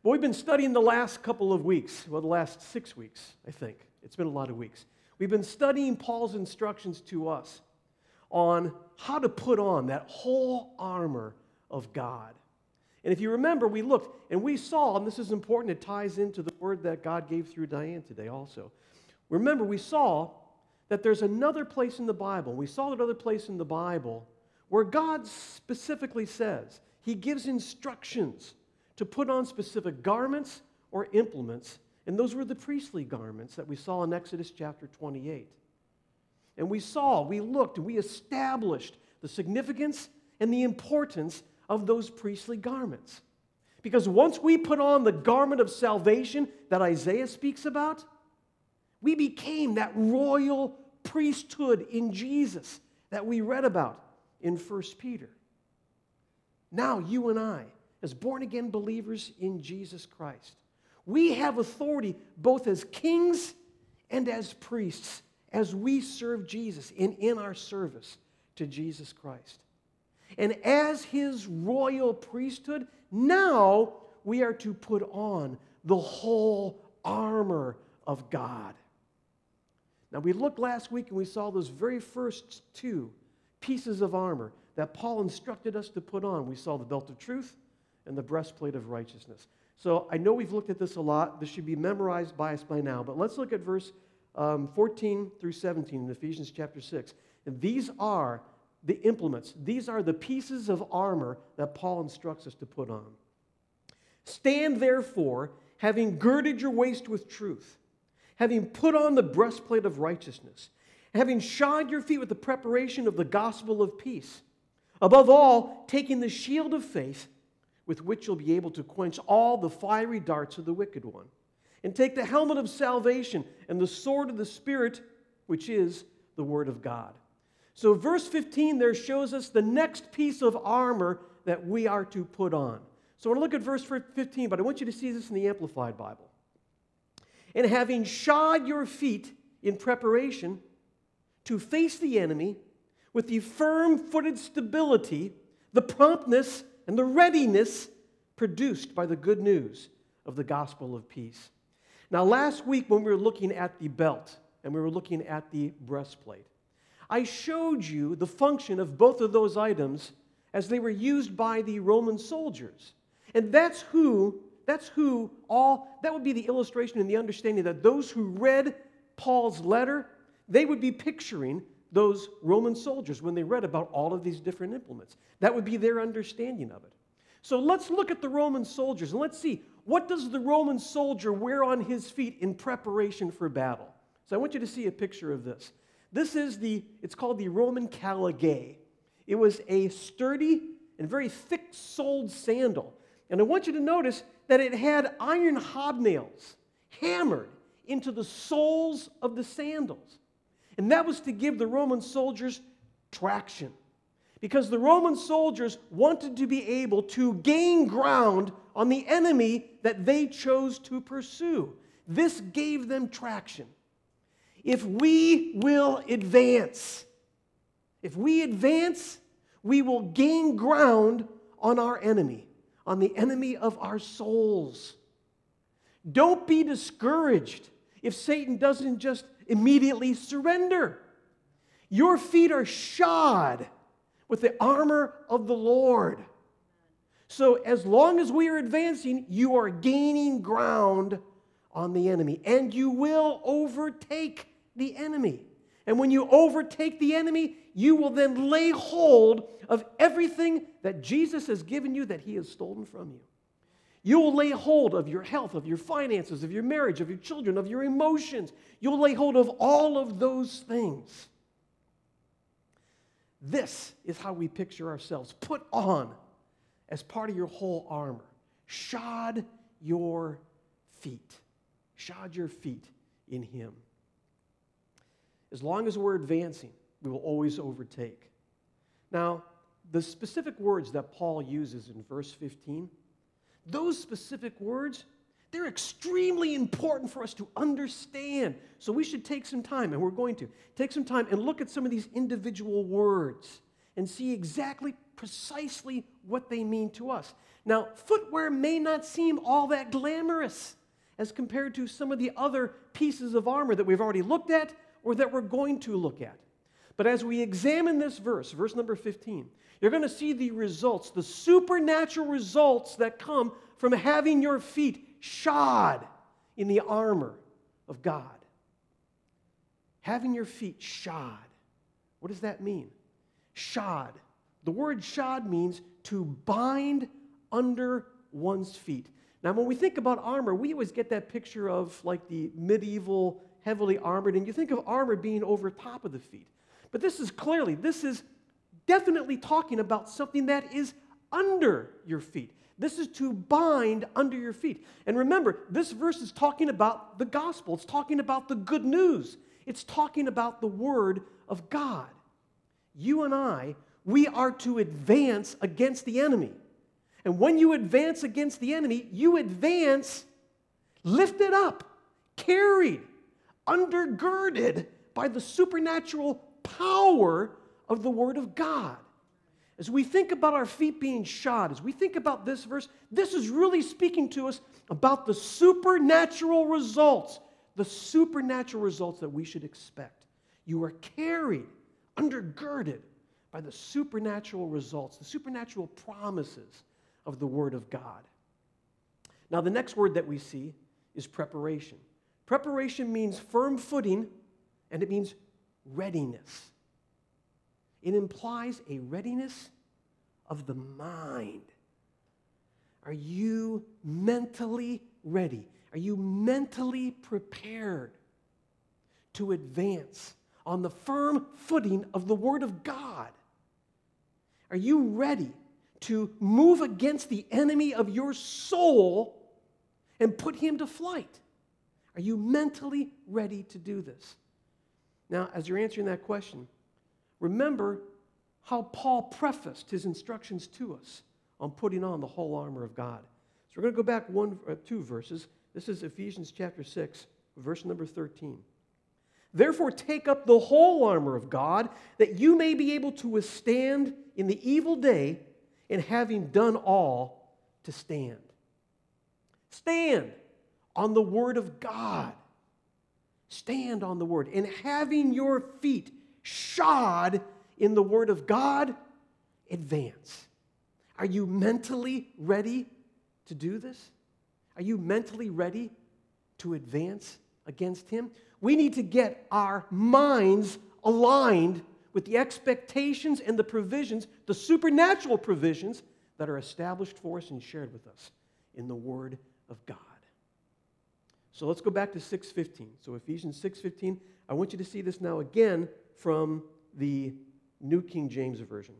Well, we've been studying the last couple of weeks, well, the last 6 weeks, I think. It's been a lot of weeks. We've been studying Paul's instructions to us on how to put on that whole armor of God. And if you remember, we looked and we saw, and this is important, it ties into the word that God gave through Diane today also. Remember, we saw that there's another place in the Bible. We saw another place in the Bible where God specifically says, He gives instructions to put on specific garments or implements, and those were the priestly garments that we saw in Exodus chapter 28. And we looked, and we established the significance and the importance of those priestly garments. Because once we put on the garment of salvation that Isaiah speaks about, we became that royal priesthood in Jesus that we read about in 1 Peter. Now you and I, as born-again believers in Jesus Christ, we have authority both as kings and as priests as we serve Jesus in our service to Jesus Christ. And as His royal priesthood, now we are to put on the whole armor of God. Now we looked last week and we saw those very first two pieces of armor that Paul instructed us to put on. We saw the belt of truth and the breastplate of righteousness. So I know we've looked at this a lot. This should be memorized by us by now. But let's look at verse 14 through 17 in Ephesians chapter 6. And these are the implements. These are the pieces of armor that Paul instructs us to put on. Stand therefore, having girded your waist with truth, having put on the breastplate of righteousness, having shod your feet with the preparation of the gospel of peace. Above all, taking the shield of faith, with which you'll be able to quench all the fiery darts of the wicked one. And take the helmet of salvation and the sword of the Spirit, which is the Word of God. So verse 15 there shows us the next piece of armor that we are to put on. So I want to look at verse 15, but I want you to see this in the Amplified Bible. And having shod your feet in preparation to face the enemy with the firm-footed stability, the promptness, and the readiness produced by the good news of the gospel of peace. Now, last week when we were looking at the belt and we were looking at the breastplate, I showed you the function of both of those items as they were used by the Roman soldiers. And that would be the illustration and the understanding that those who read Paul's letter, they would be picturing those Roman soldiers when they read about all of these different implements. That would be their understanding of it. So let's look at the Roman soldiers and let's see, what does the Roman soldier wear on his feet in preparation for battle? So I want you to see a picture of this. It's called the Roman caligae. It was a sturdy and very thick-soled sandal. And I want you to notice that it had iron hobnails hammered into the soles of the sandals. And that was to give the Roman soldiers traction. Because the Roman soldiers wanted to be able to gain ground on the enemy that they chose to pursue. This gave them traction. If we will advance, we will gain ground on our enemy, on the enemy of our souls. Don't be discouraged if Satan doesn't just immediately surrender. Your feet are shod with the armor of the Lord. So as long as we are advancing, you are gaining ground on the enemy, and you will overtake the enemy. And when you overtake the enemy, you will then lay hold of everything that Jesus has given you that He has stolen from you. You will lay hold of your health, of your finances, of your marriage, of your children, of your emotions. You'll lay hold of all of those things. This is how we picture ourselves. Put on as part of your whole armor. Shod your feet. Shod your feet in Him. As long as we're advancing, we will always overtake. Now, the specific words that Paul uses in verse 15, those specific words, they're extremely important for us to understand. So we should take some time, and we're going to take some time and look at some of these individual words and see exactly precisely what they mean to us. Now, footwear may not seem all that glamorous as compared to some of the other pieces of armor that we've already looked at or that we're going to look at. But as we examine this verse number 15, you're going to see the results, the supernatural results that come from having your feet shod in the armor of God. Having your feet shod. What does that mean? Shod. The word shod means to bind under one's feet. Now, when we think about armor, we always get that picture of like the medieval, heavily armored, and you think of armor being over top of the feet. But this is definitely talking about something that is under your feet. This is to bind under your feet. And remember, this verse is talking about the gospel. It's talking about the good news. It's talking about the word of God. You and I, we are to advance against the enemy. And when you advance against the enemy, you advance lifted up, carried, undergirded by the supernatural power of the Word of God. As we think about our feet being shod, as we think about this verse, this is really speaking to us about the supernatural results that we should expect. You are carried, undergirded by the supernatural results, the supernatural promises of the Word of God. Now, the next word that we see is preparation. Preparation means firm footing, and it means readiness. It implies a readiness of the mind. Are you mentally ready? Are you mentally prepared to advance on the firm footing of the Word of God? Are you ready to move against the enemy of your soul and put him to flight? Are you mentally ready to do this? Now, as you're answering that question, remember how Paul prefaced his instructions to us on putting on the whole armor of God. So we're going to go back two verses. This is Ephesians chapter 6, verse number 13. Therefore, take up the whole armor of God, that you may be able to withstand in the evil day, and having done all, to stand. Stand on the Word of God. Stand on the Word. And having your feet shod in the Word of God, advance. Are you mentally ready to do this? Are you mentally ready to advance against Him? We need to get our minds aligned with the expectations and the provisions, the supernatural provisions that are established for us and shared with us in the Word of God. So let's go back to 6:15. So Ephesians 6:15, I want you to see this now again from the New King James Version.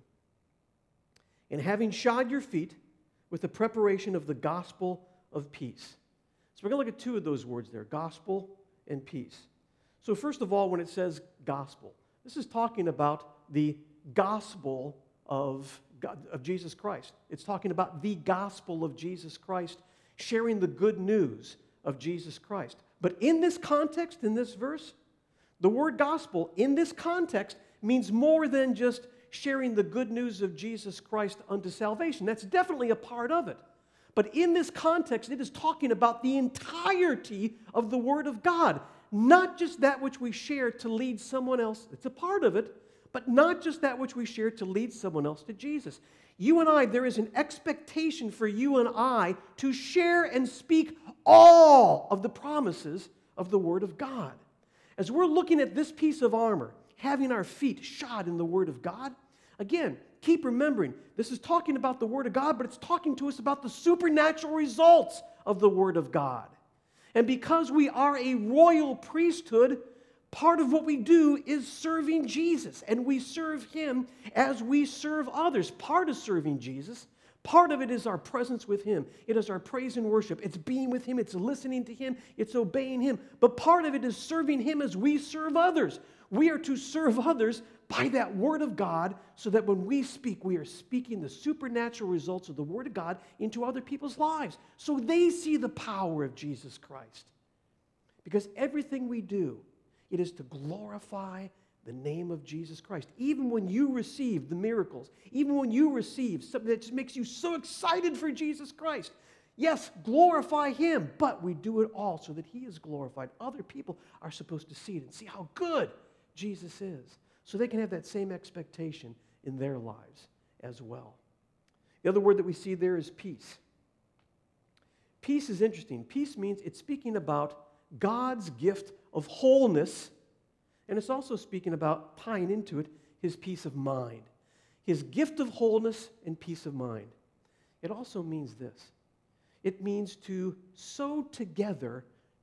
And having shod your feet with the preparation of the gospel of peace. So we're going to look at two of those words there, gospel and peace. So first of all, when it says gospel, this is talking about the gospel of Jesus Christ. It's talking about the gospel of Jesus Christ, sharing the good news of Jesus Christ. But in this context, in this verse, the word gospel in this context means more than just sharing the good news of Jesus Christ unto salvation. That's definitely a part of it. But in this context, it is talking about the entirety of the Word of God, not just that which we share to lead someone else. It's a part of it, but not just that which we share to lead someone else to Jesus. You and I, there is an expectation for you and I to share and speak all of the promises of the Word of God. As we're looking at this piece of armor, having our feet shod in the Word of God, again, keep remembering, this is talking about the Word of God, but it's talking to us about the supernatural results of the Word of God. And because we are a royal priesthood, part of what we do is serving Jesus, and we serve Him as we serve others. Part of serving Jesus, part of it is our presence with Him. It is our praise and worship. It's being with Him. It's listening to Him. It's obeying Him. But part of it is serving Him as we serve others. We are to serve others by that Word of God so that when we speak, we are speaking the supernatural results of the Word of God into other people's lives so they see the power of Jesus Christ. Because everything we do, it is to glorify the name of Jesus Christ. Even when you receive the miracles, even when you receive something that just makes you so excited for Jesus Christ, yes, glorify Him, but we do it all so that He is glorified. Other people are supposed to see it and see how good Jesus is, so they can have that same expectation in their lives as well. The other word that we see there is peace. Peace is interesting. Peace means it's speaking about God's gift of wholeness, and it's also speaking about, tying into it, His peace of mind. His gift of wholeness and peace of mind. It also means this. It means to sew together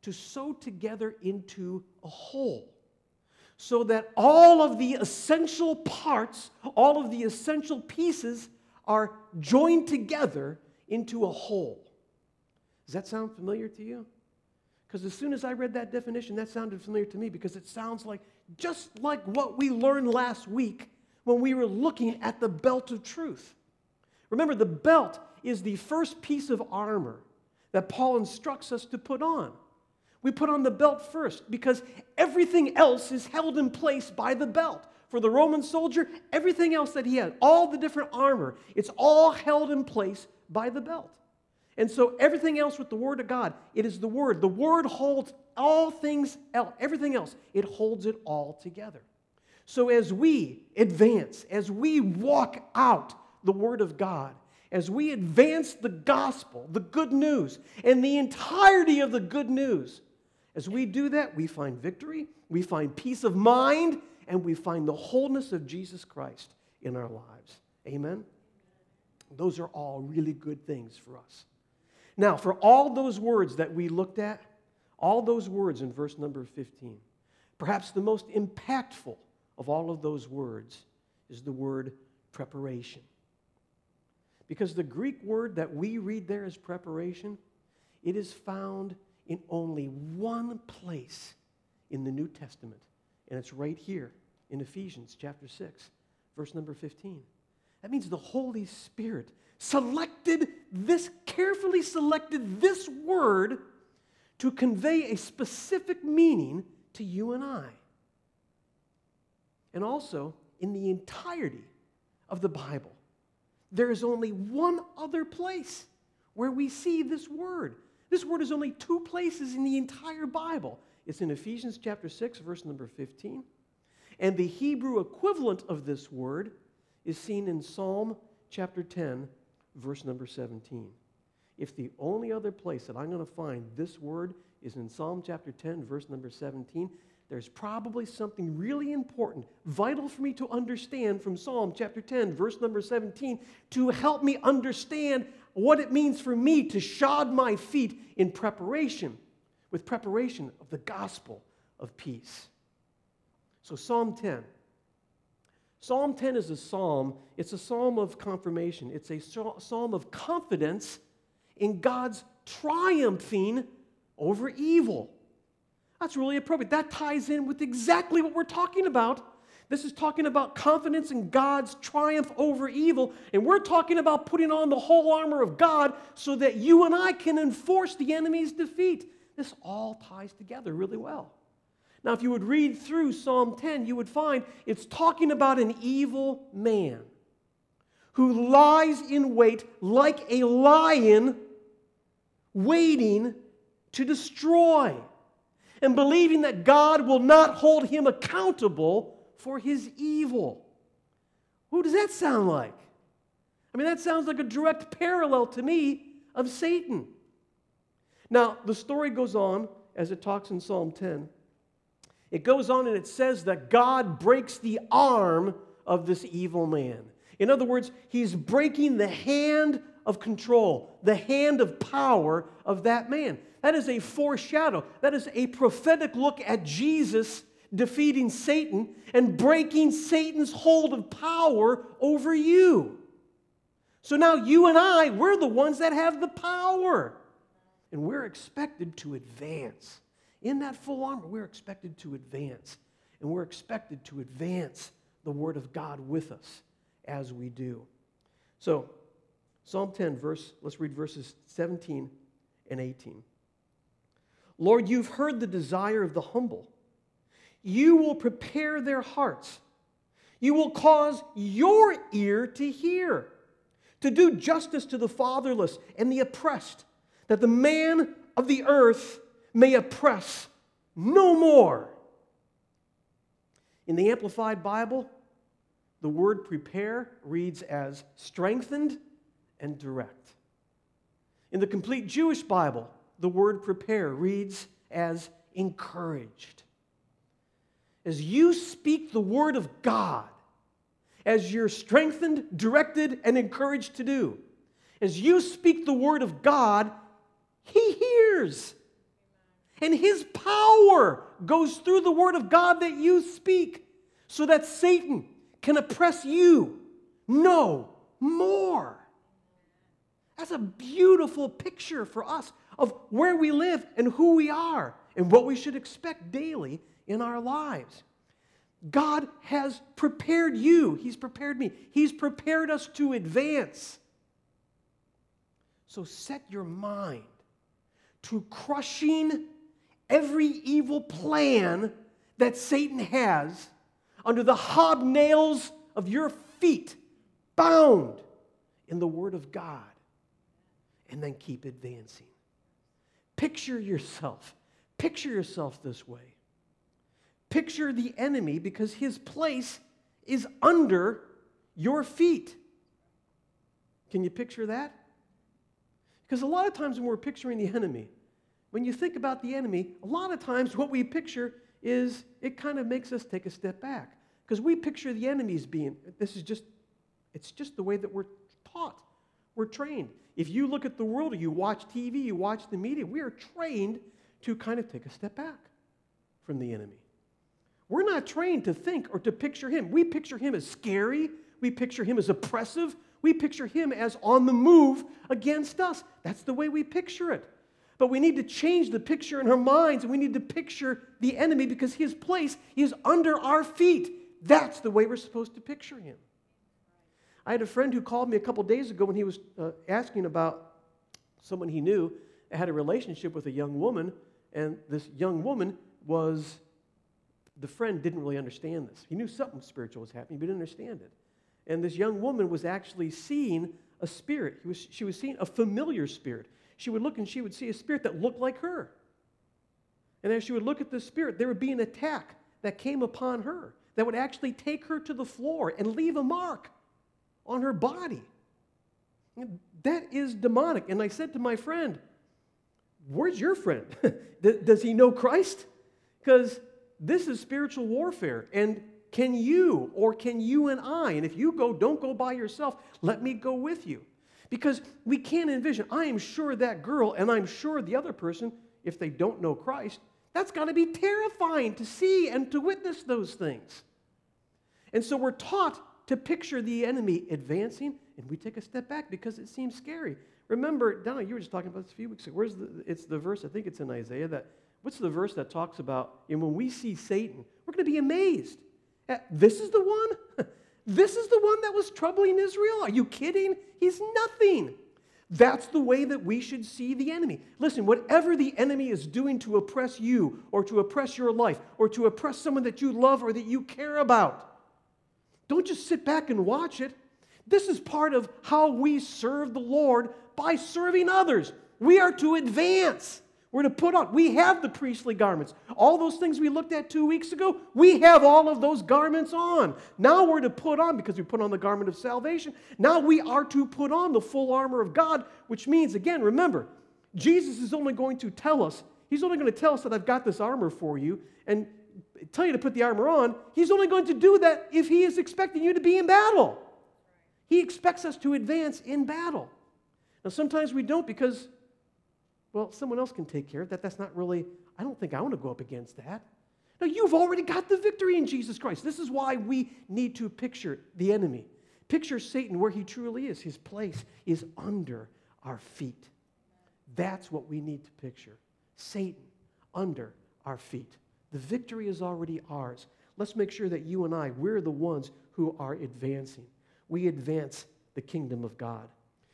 into a whole, so that all of the essential parts, all of the essential pieces are joined together into a whole. Does that sound familiar to you? Because as soon as I read that definition, that sounded familiar to me, because it sounds like just like what we learned last week when we were looking at the belt of truth. Remember, the belt is the first piece of armor that Paul instructs us to put on. We put on the belt first because everything else is held in place by the belt. For the Roman soldier, everything else that he had, all the different armor, it's all held in place by the belt. And so everything else with the Word of God, it is the Word. The Word holds all things else, everything else, it holds it all together. So as we advance, as we walk out the Word of God, as we advance the gospel, the good news, and the entirety of the good news, as we do that, we find victory, we find peace of mind, and we find the wholeness of Jesus Christ in our lives. Amen? Those are all really good things for us. Now, for all those words that we looked at, all those words in verse number 15, perhaps the most impactful of all of those words is the word preparation. Because the Greek word that we read there as preparation, it is found in only one place in the New Testament, and it's right here in Ephesians chapter 6, verse number 15. That means the Holy Spirit carefully selected this word to convey a specific meaning to you and I. And also, in the entirety of the Bible, there is only one other place where we see this word. This word is only two places in the entire Bible. It's in Ephesians chapter 6, verse number 15. And the Hebrew equivalent of this word is seen in Psalm chapter 10, verse number 17. If the only other place that I'm going to find this word is in Psalm chapter 10, verse number 17, there's probably something really important, vital for me to understand from Psalm chapter 10, verse number 17, to help me understand what it means for me to shod my feet in preparation, with preparation of the gospel of peace. So Psalm 10. Psalm 10 is a psalm. It's a psalm of confirmation. It's a psalm of confidence in God's triumphing over evil. That's really appropriate. That ties in with exactly what we're talking about. This is talking about confidence in God's triumph over evil, and we're talking about putting on the whole armor of God so that you and I can enforce the enemy's defeat. This all ties together really well. Now, if you would read through Psalm 10, you would find it's talking about an evil man who lies in wait like a lion, waiting to destroy, and believing that God will not hold him accountable for his evil. Who does that sound like? I mean, that sounds like a direct parallel to me of Satan. Now, the story goes on as it talks in Psalm 10. It goes on and it says that God breaks the arm of this evil man. In other words, he's breaking the hand of control, the hand of power of that man. That is a foreshadow. That is a prophetic look at Jesus defeating Satan and breaking Satan's hold of power over you. So now you and I, we're the ones that have the power. And we're expected to advance. In that full armor, we're expected to advance. And we're expected to advance the Word of God with us as we do. So, Psalm 10, let's read verses 17 and 18. Lord, you've heard the desire of the humble. You will prepare their hearts. You will cause your ear to hear, to do justice to the fatherless and the oppressed, that the man of the earth may oppress no more. In the Amplified Bible, the word prepare reads as strengthened and direct. In the Complete Jewish Bible, the word prepare reads as encouraged. As you speak the word of God, as you're strengthened, directed, and encouraged to do, as you speak the word of God, He hears. And His power goes through the word of God that you speak so that Satan can oppress you no more. That's a beautiful picture for us of where we live and who we are and what we should expect daily in our lives. God has prepared you. He's prepared me. He's prepared us to advance. So set your mind to crushing every evil plan that Satan has under the hobnails of your feet, bound in the Word of God, and then keep advancing. Picture yourself this way. Picture the enemy, because his place is under your feet. Can you picture that? Because a lot of times when we're picturing the enemy, when you think about the enemy, a lot of times what we picture is, it kind of makes us take a step back. Because we picture the enemy as being, it's just the way that we're taught. We're trained. If you look at the world, or you watch TV, you watch the media, we are trained to kind of take a step back from the enemy. We're not trained to think or to picture him. We picture him as scary. We picture him as oppressive. We picture him as on the move against us. That's the way we picture it. But we need to change the picture in our minds, and we need to picture the enemy because his place is under our feet. That's the way we're supposed to picture him. I had a friend who called me a couple days ago when he was asking about someone he knew that had a relationship with a young woman, and this young woman the friend didn't really understand this. He knew something spiritual was happening, but he didn't understand it. And this young woman was actually seeing a spirit. She was seeing a familiar spirit. She would look and she would see a spirit that looked like her. And as she would look at this spirit, there would be an attack that came upon her that would actually take her to the floor and leave a mark on her body. That is demonic. And I said to my friend, where's your friend? Does he know Christ? Because this is spiritual warfare. And can you and I, and if you go, don't go by yourself, let me go with you. Because we can't envision, I am sure that girl and I'm sure the other person, if they don't know Christ, that's got to be terrifying to see and to witness those things. And so we're taught to picture the enemy advancing, and we take a step back because it seems scary. Remember, Donna, you were just talking about this a few weeks ago. It's the verse, I think it's in Isaiah, what's the verse that talks about, and when we see Satan, we're going to be amazed. This is the one? This is the one that was troubling Israel? Are you kidding? He's nothing. That's the way that we should see the enemy. Listen, whatever the enemy is doing to oppress you or to oppress your life or to oppress someone that you love or that you care about, don't just sit back and watch it. This is part of how we serve the Lord by serving others. We are to advance. We're to put on. We have the priestly garments. All those things we looked at 2 weeks ago, we have all of those garments on. Now we're to put on, because we put on the garment of salvation, now we are to put on the full armor of God, which means, again, remember, Jesus is only going to tell us, he's only going to tell us that I've got this armor for you, and tell you to put the armor on. He's only going to do that if he is expecting you to be in battle. He expects us to advance in battle. Now, sometimes we don't because, well, someone else can take care of that. That's not really, I don't think I want to go up against that. No, you've already got the victory in Jesus Christ. This is why we need to picture the enemy. Picture Satan where he truly is. His place is under our feet. That's what we need to picture. Satan under our feet. The victory is already ours. Let's make sure that you and I, we're the ones who are advancing. We advance the kingdom of God.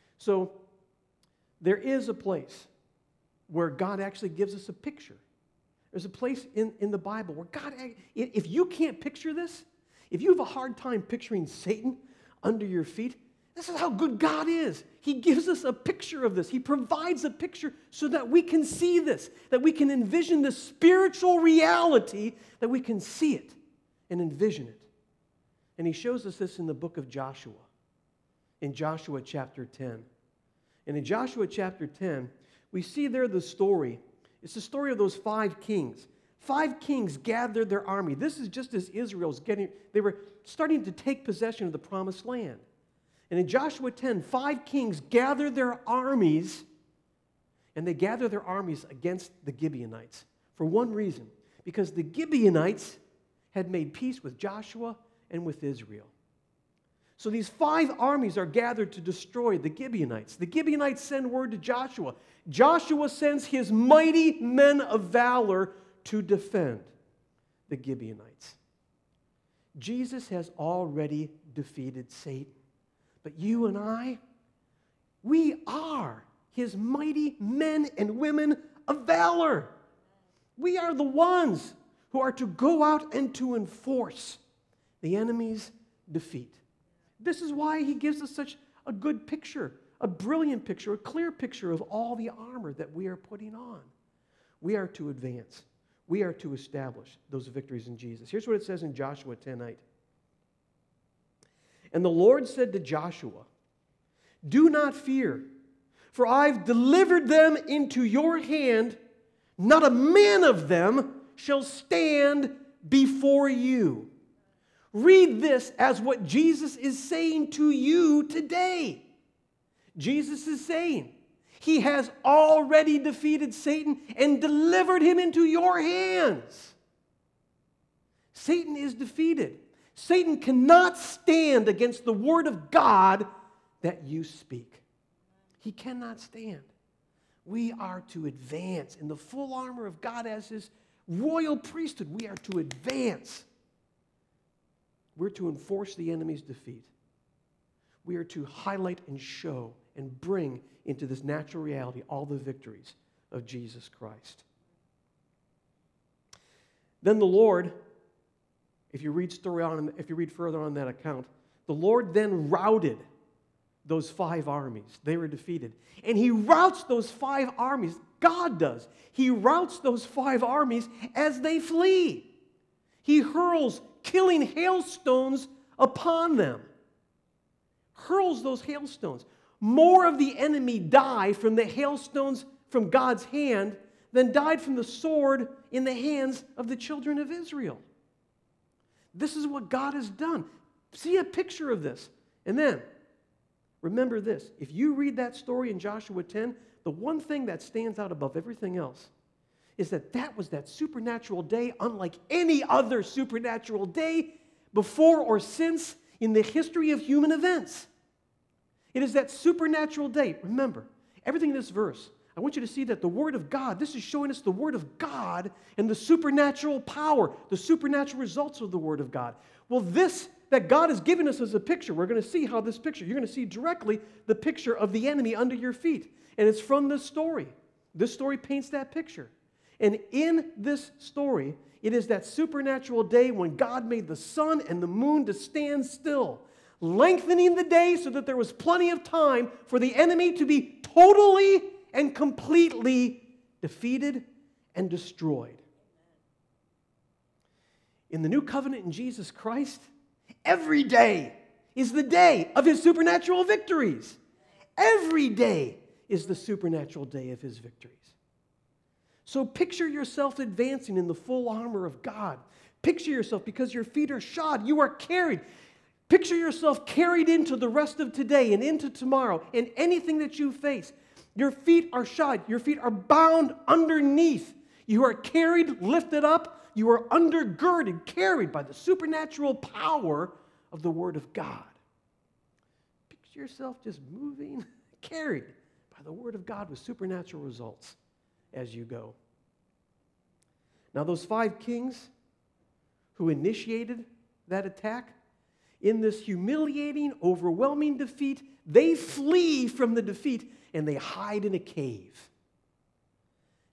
So there is a place where God actually gives us a picture. There's a place in the Bible where God, if you can't picture this, if you have a hard time picturing Satan under your feet, this is how good God is. He gives us a picture of this. He provides a picture so that we can see this, that we can envision the spiritual reality, that we can see it and envision it. And he shows us this in the book of Joshua, in Joshua chapter 10. And in Joshua chapter 10, we see there the story. It's the story of those 5 kings. 5 kings gathered their army. This is just as Israel's they were starting to take possession of the promised land. And in Joshua 10, 5 kings gathered their armies, and they gathered their armies against the Gibeonites for one reason, because the Gibeonites had made peace with Joshua and with Israel. So these 5 armies are gathered to destroy the Gibeonites. The Gibeonites send word to Joshua. Joshua sends his mighty men of valor to defend the Gibeonites. Jesus has already defeated Satan. But you and I, we are his mighty men and women of valor. We are the ones who are to go out and to enforce the enemy's defeat. This is why he gives us such a good picture, a brilliant picture, a clear picture of all the armor that we are putting on. We are to advance. We are to establish those victories in Jesus. Here's what it says in Joshua 10:8. And the Lord said to Joshua, "Do not fear, for I've delivered them into your hand. Not a man of them shall stand before you." Read this as what Jesus is saying to you today. Jesus is saying, He has already defeated Satan and delivered him into your hands. Satan is defeated. Satan cannot stand against the word of God that you speak. He cannot stand. We are to advance in the full armor of God as his royal priesthood. We are to advance. We're to enforce the enemy's defeat. We are to highlight and show and bring into this natural reality all the victories of Jesus Christ. Then the Lord, if you read further on that account, the Lord then routed those 5 armies. They were defeated. And he routs those 5 armies. God does. He routs those 5 armies as they flee. He hurls killing hailstones upon them. Hurls those hailstones. More of the enemy die from the hailstones from God's hand than died from the sword in the hands of the children of Israel. This is what God has done. See a picture of this. And then, remember this. If you read that story in Joshua 10, the one thing that stands out above everything else is that was that supernatural day unlike any other supernatural day before or since in the history of human events. It is that supernatural day. Remember, everything in this verse, I want you to see that the Word of God, this is showing us the Word of God and the supernatural power, the supernatural results of the Word of God. Well, this that God has given us as a picture, we're going to see how this picture, you're going to see directly the picture of the enemy under your feet. And it's from this story. This story paints that picture. And in this story, it is that supernatural day when God made the sun and the moon to stand still, lengthening the day so that there was plenty of time for the enemy to be totally and completely defeated and destroyed. In the new covenant in Jesus Christ, every day is the day of his supernatural victories. Every day is the supernatural day of his victories. So picture yourself advancing in the full armor of God. Picture yourself, because your feet are shod, you are carried. Picture yourself carried into the rest of today and into tomorrow and anything that you face. Your feet are shod. Your feet are bound underneath. You are carried, lifted up. You are undergirded, carried by the supernatural power of the Word of God. Picture yourself just moving, carried by the Word of God with supernatural results as you go. Now, those 5 kings who initiated that attack, in this humiliating, overwhelming defeat, they flee from the defeat and they hide in a cave.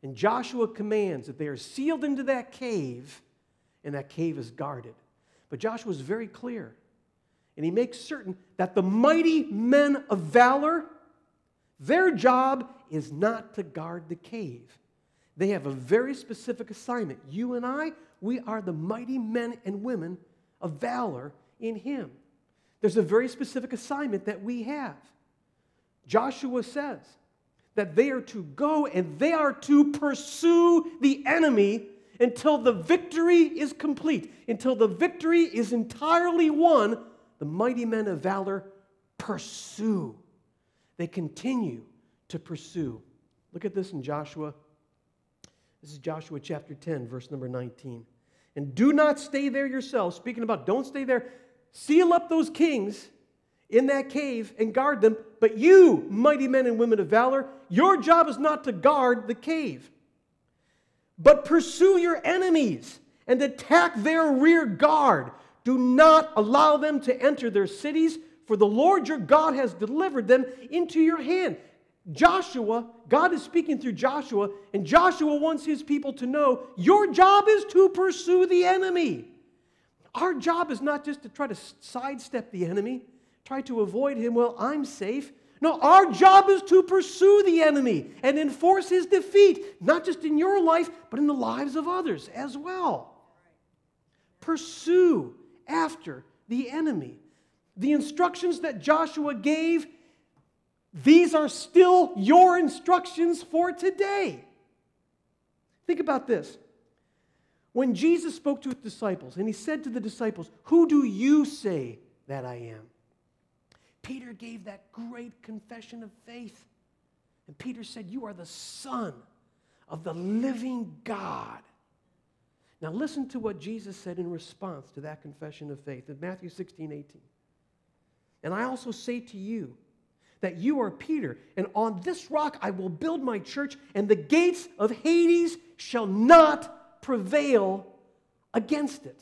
And Joshua commands that they are sealed into that cave, and that cave is guarded. But Joshua is very clear, and he makes certain that the mighty men of valor, their job is not to guard the cave. They have a very specific assignment. You and I, we are the mighty men and women of valor in him. There's a very specific assignment that we have. Joshua says that they are to go and they are to pursue the enemy until the victory is complete, until the victory is entirely won. The mighty men of valor pursue. They continue to pursue. Look at this in Joshua. This is Joshua chapter 10, verse number 19. And do not stay there yourselves. Speaking about don't stay there. Seal up those kings in that cave and guard them. But you, mighty men and women of valor, your job is not to guard the cave, but pursue your enemies and attack their rear guard. Do not allow them to enter their cities, for the Lord your God has delivered them into your hand. Joshua, God is speaking through Joshua, and Joshua wants his people to know your job is to pursue the enemy. Our job is not just to try to sidestep the enemy, try to avoid him. Well, I'm safe. No, our job is to pursue the enemy and enforce his defeat, not just in your life, but in the lives of others as well. Pursue after the enemy. The instructions that Joshua gave, these are still your instructions for today. Think about this. When Jesus spoke to his disciples, and he said to the disciples, "Who do you say that I am?" Peter gave that great confession of faith. And Peter said, "You are the Son of the living God." Now listen to what Jesus said in response to that confession of faith in Matthew 16:18. "And I also say to you that you are Peter, and on this rock I will build my church, and the gates of Hades shall not prevail against it."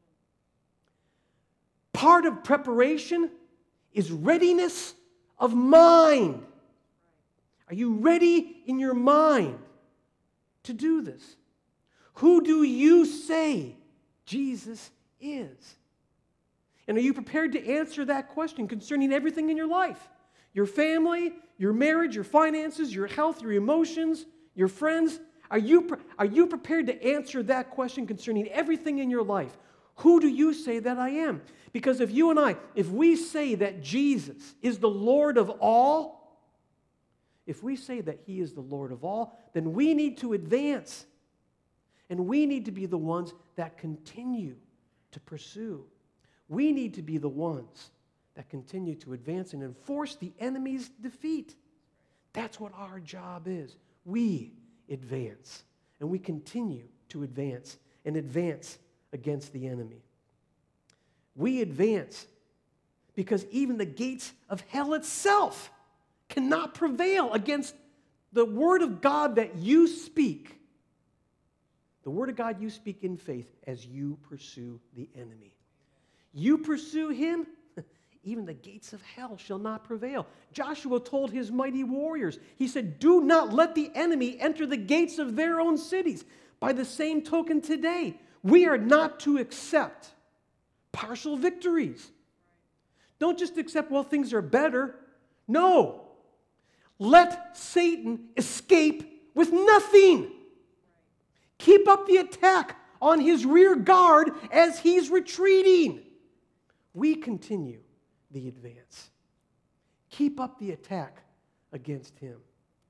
Part of preparation is readiness of mind. Are you ready in your mind to do this? Who do you say Jesus is? And are you prepared to answer that question concerning everything in your life? Your family, your marriage, your finances, your health, your emotions, your friends? Are you prepared to answer that question concerning everything in your life? Who do you say that I am? Because if you and I, if we say that Jesus is the Lord of all, if we say that he is the Lord of all, then we need to advance. And we need to be the ones that continue to pursue. We need to be the ones that continue to advance and enforce the enemy's defeat. That's what our job is. We advance, and we continue to advance and advance against the enemy. We advance because even the gates of hell itself cannot prevail against the word of God that you speak. The word of God you speak in faith as you pursue the enemy. You pursue him, even the gates of hell shall not prevail. Joshua told his mighty warriors, he said, "Do not let the enemy enter the gates of their own cities." By the same token today, we are not to accept partial victories. Don't just accept, well, things are better. No. Let Satan escape with nothing. Keep up the attack on his rear guard as he's retreating. We continue the advance. Keep up the attack against him.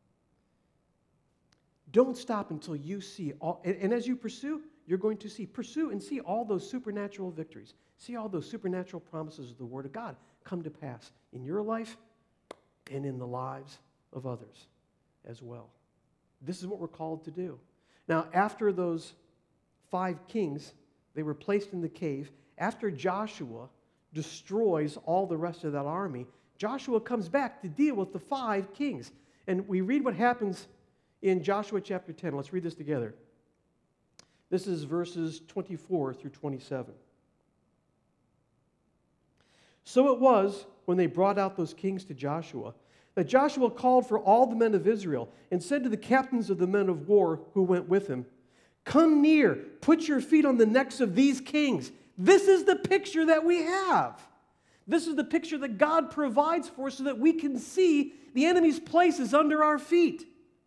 Don't stop until you see all, and as you pursue, you're going to pursue and see all those supernatural victories. See all those supernatural promises of the Word of God come to pass in your life and in the lives of others as well. This is what we're called to do. Now, after those 5 kings, they were placed in the cave. After Joshua destroys all the rest of that army, Joshua comes back to deal with the 5 kings. And we read what happens in Joshua chapter 10. Let's read this together. This is verses 24 through 27. "So it was, when they brought out those kings to Joshua, that Joshua called for all the men of Israel and said to the captains of the men of war who went with him, "Come near, put your feet on the necks of these kings." This is the picture that we have. This is the picture that God provides for us so that we can see the enemy's places under our feet.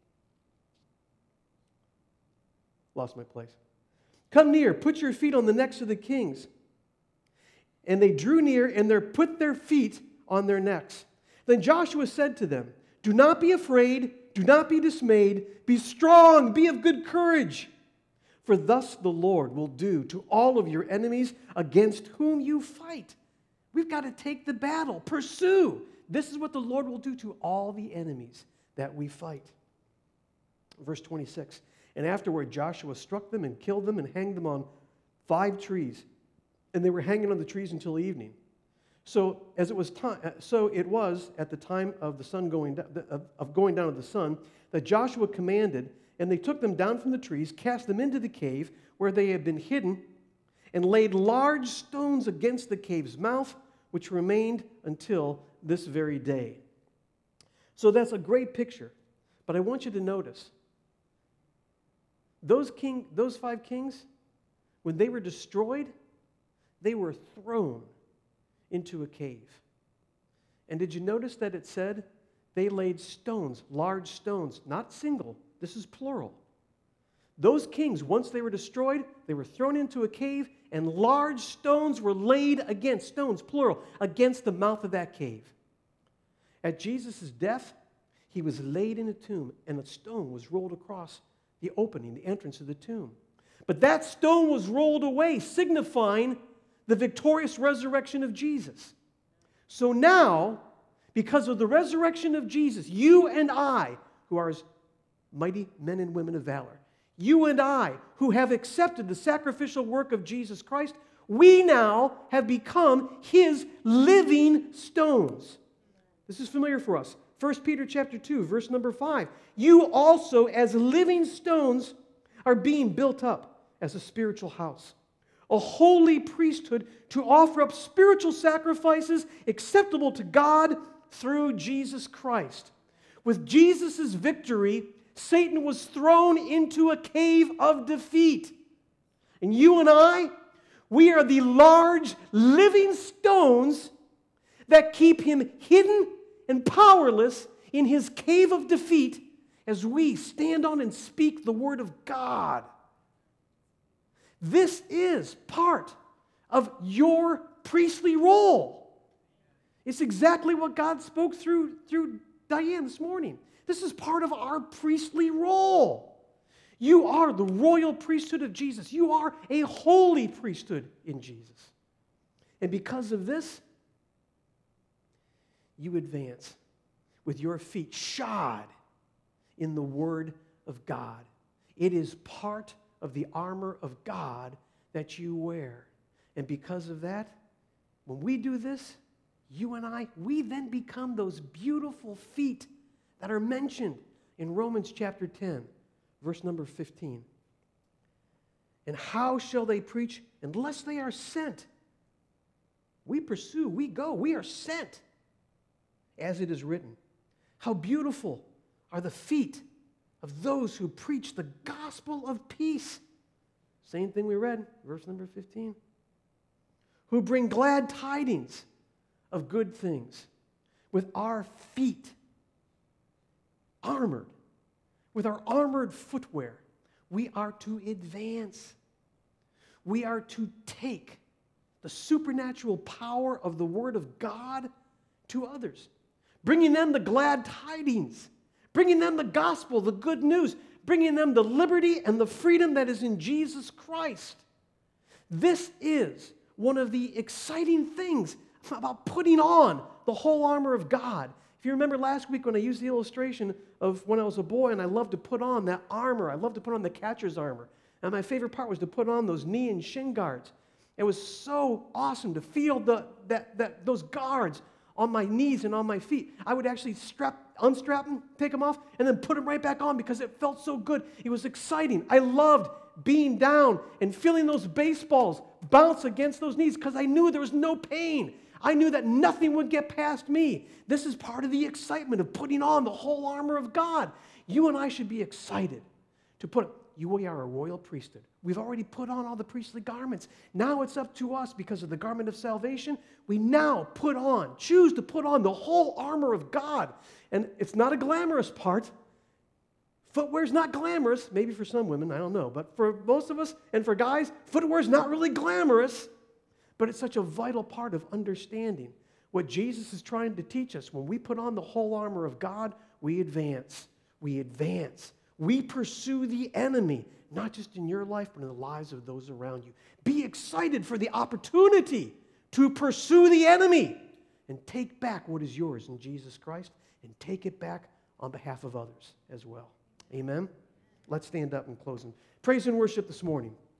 Lost my place. "Come near, put your feet on the necks of the kings." And they drew near and put their feet on their necks. Then Joshua said to them, "Do not be afraid, do not be dismayed, be strong, be of good courage. For thus the Lord will do to all of your enemies against whom you fight." We've got to take the battle, pursue. This is what the Lord will do to all the enemies that we fight. Verse 26, "And afterward Joshua struck them and killed them and hanged them on 5 trees. And they were hanging on the trees until evening. So it was at the time of the sun going down of the sun that Joshua commanded, and they took them down from the trees, cast them into the cave where they had been hidden, and laid large stones against the cave's mouth, which remained until this very day. So that's a great picture. But I want you to notice, those 5 kings, when they were destroyed, they were thrown into a cave. And did you notice that it said they laid stones, large stones, not single, this is plural. Those kings, once they were destroyed, they were thrown into a cave, and large stones were laid against, stones, plural, against the mouth of that cave. At Jesus' death, he was laid in a tomb, and a stone was rolled across the opening, the entrance of the tomb. But that stone was rolled away, signifying the victorious resurrection of Jesus. So now, because of the resurrection of Jesus, you and I, who are as mighty men and women of valor, you and I, who have accepted the sacrificial work of Jesus Christ, we now have become his living stones. This is familiar for us. 1 Peter chapter 2, verse number 5. You also, as living stones, are being built up as a spiritual house, a holy priesthood to offer up spiritual sacrifices acceptable to God through Jesus Christ. With Jesus' victory, Satan was thrown into a cave of defeat. And you and I, we are the large living stones that keep him hidden and powerless in his cave of defeat as we stand on and speak the word of God. This is part of your priestly role. It's exactly what God spoke through Diane this morning. This is part of our priestly role. You are the royal priesthood of Jesus. You are a holy priesthood in Jesus. And because of this, you advance with your feet shod in the Word of God. It is part of the armor of God that you wear. And because of that, when we do this, you and I, we then become those beautiful feet that are mentioned in Romans chapter 10, verse number 15. And how shall they preach unless they are sent? We pursue, we go, we are sent, as it is written. How beautiful are the feet of those who preach the gospel of peace. Same thing we read, verse number 15. Who bring glad tidings of good things, with our feet armored, with our armored footwear. We are to advance. We are to take the supernatural power of the Word of God to others, bringing them the glad tidings, bringing them the gospel, the good news, bringing them the liberty and the freedom that is in Jesus Christ. This is one of the exciting things about putting on the whole armor of God. If you remember last week when I used the illustration of when I was a boy and I loved to put on that armor, I loved to put on the catcher's armor. And my favorite part was to put on those knee and shin guards. It was so awesome to feel those guards on my knees and on my feet. I would actually unstrap them, take them off, and then put them right back on because it felt so good. It was exciting. I loved being down and feeling those baseballs bounce against those knees because I knew there was no pain. I knew that nothing would get past me. This is part of the excitement of putting on the whole armor of God. You and I should be excited to we are a royal priesthood. We've already put on all the priestly garments. Now it's up to us because of the garment of salvation. We now choose to put on the whole armor of God. And it's not a glamorous part. Footwear's not glamorous, maybe for some women, I don't know. But for most of us and for guys, footwear's not really glamorous. But it's such a vital part of understanding what Jesus is trying to teach us. When we put on the whole armor of God, we advance. We advance. We pursue the enemy, not just in your life, but in the lives of those around you. Be excited for the opportunity to pursue the enemy and take back what is yours in Jesus Christ and take it back on behalf of others as well. Amen? Let's stand up and close in praise and worship this morning.